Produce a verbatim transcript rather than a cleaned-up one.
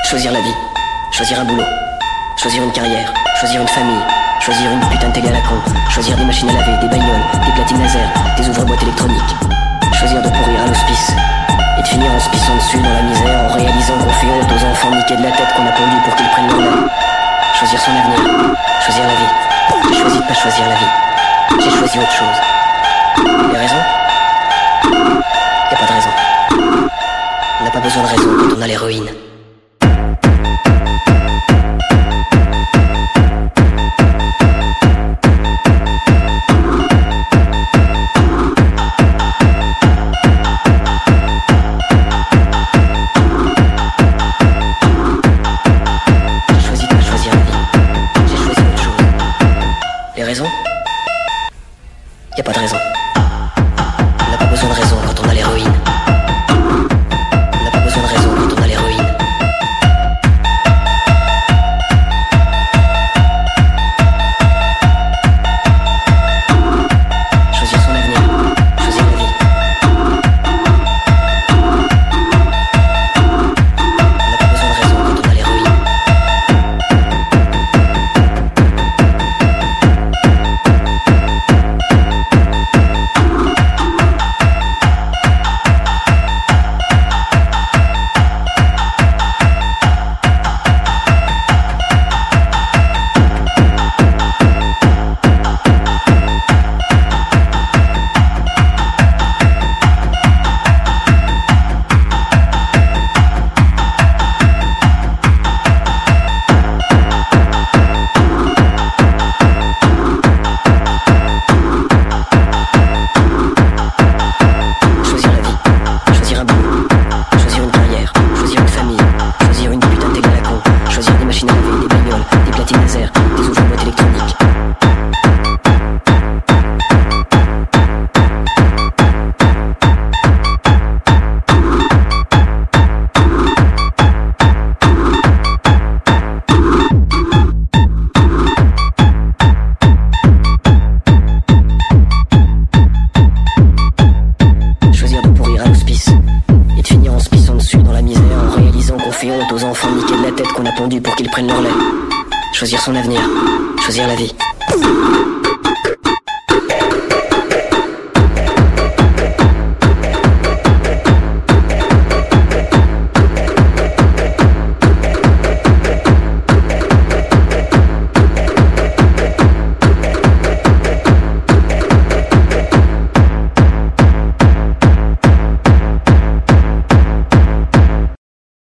Choisir la vie, choisir un boulot, choisir une carrière, choisir une famille, choisir une putain de télé à la con, choisir des machines à laver, des bagnoles, des platines laser, des ouvre-boîtes électroniques, choisir de pourrir à l'hospice et de finir en se pissant dessus dans la misère en réalisant qu'on fait honte aux enfants niqués de la tête qu'on a pondu pour qu'ils prennent leur lait. Choisir son avenir, choisir la vie. J'ai choisi de pas choisir la vie, j'ai choisi autre chose. Les raisons? Y a pas de raison. On n'a pas besoin de raison quand on a l'héroïne. Y a pas de raison. On n'a pas besoin de raison quand on a l'héroïne. On n'a pas besoin de raison quand on a l'héroïne. Choisir son avenir, choisir la vie. On n'a pas besoin de raison quand on a l'héroïne. Fait honte aux enfants niqués de la tête qu'on a pondu pour qu'ils prennent leur lait. Choisir son avenir, choisir la vie.